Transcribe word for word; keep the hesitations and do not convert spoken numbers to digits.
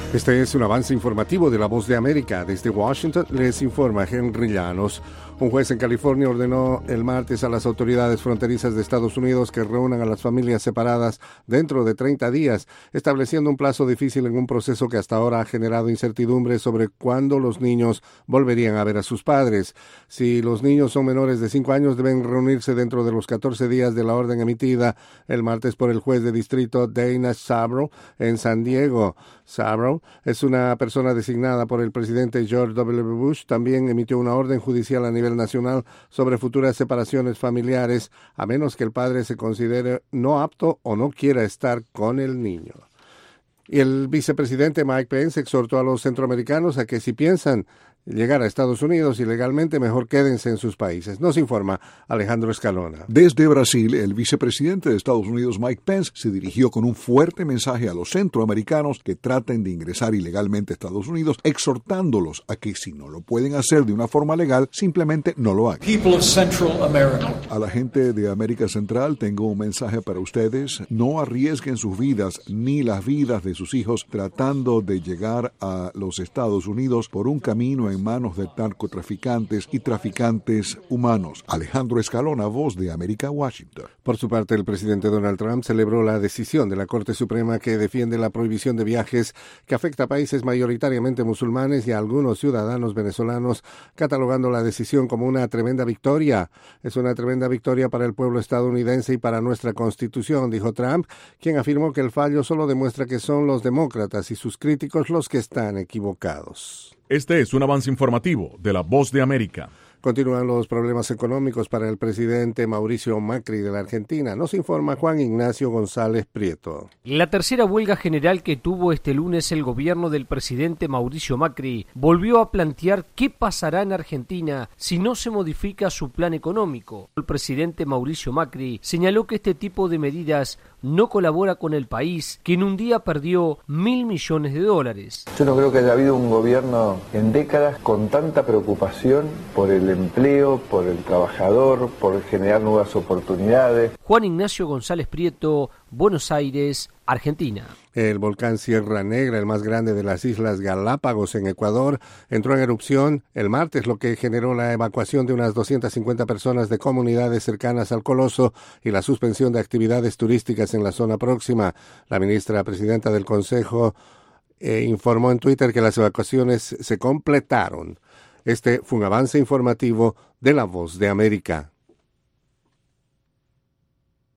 Este es un avance informativo de La Voz de América. Desde Washington les informa Henry Llanos. Un juez en California ordenó el martes a las autoridades fronterizas de Estados Unidos que reúnan a las familias separadas dentro de treinta días, estableciendo un plazo difícil en un proceso que hasta ahora ha generado incertidumbre sobre cuándo los niños volverían a ver a sus padres. Si los niños son menores de cinco años, deben reunirse dentro de los catorce días de la orden emitida el martes por el juez de distrito Dana Sabro en San Diego. Sabro es una persona designada por el presidente George W. Bush. También emitió una orden judicial a nivel nacional sobre futuras separaciones familiares, a menos que el padre se considere no apto o no quiera estar con el niño. Y el vicepresidente Mike Pence exhortó a los centroamericanos a que si piensan llegar a Estados Unidos ilegalmente, mejor quédense en sus países. Nos informa Alejandro Escalona. Desde Brasil, el vicepresidente de Estados Unidos, Mike Pence, se dirigió con un fuerte mensaje a los centroamericanos que traten de ingresar ilegalmente a Estados Unidos, exhortándolos a que si no lo pueden hacer de una forma legal, simplemente no lo hagan. People of Central America. A la gente de América Central tengo un mensaje para ustedes. No arriesguen sus vidas ni las vidas de sus hijos tratando de llegar a los Estados Unidos por un camino en manos de narcotraficantes y traficantes humanos. Alejandro Escalona, Voz de América, Washington. Por su parte, el presidente Donald Trump celebró la decisión de la Corte Suprema que defiende la prohibición de viajes que afecta a países mayoritariamente musulmanes y a algunos ciudadanos venezolanos, catalogando la decisión como una tremenda victoria. Es una tremenda victoria para el pueblo estadounidense y para nuestra Constitución, dijo Trump, quien afirmó que el fallo solo demuestra que son los demócratas y sus críticos los que están equivocados. Este es un avance informativo de La Voz de América. Continúan los problemas económicos para el presidente Mauricio Macri de la Argentina. Nos informa Juan Ignacio González Prieto. La tercera huelga general que tuvo este lunes el gobierno del presidente Mauricio Macri volvió a plantear qué pasará en Argentina si no se modifica su plan económico. El presidente Mauricio Macri señaló que este tipo de medidas no colabora con el país, que en un día perdió mil millones de dólares. Yo no creo que haya habido un gobierno en décadas con tanta preocupación por el empleo, por el trabajador, por generar nuevas oportunidades. Juan Ignacio González Prieto, Buenos Aires, Argentina. El volcán Sierra Negra, el más grande de las Islas Galápagos en Ecuador, entró en erupción el martes, lo que generó la evacuación de unas doscientas cincuenta personas de comunidades cercanas al coloso y la suspensión de actividades turísticas en la zona próxima. La ministra presidenta del Consejo eh, informó en Twitter que las evacuaciones se completaron. Este fue un avance informativo de La Voz de América.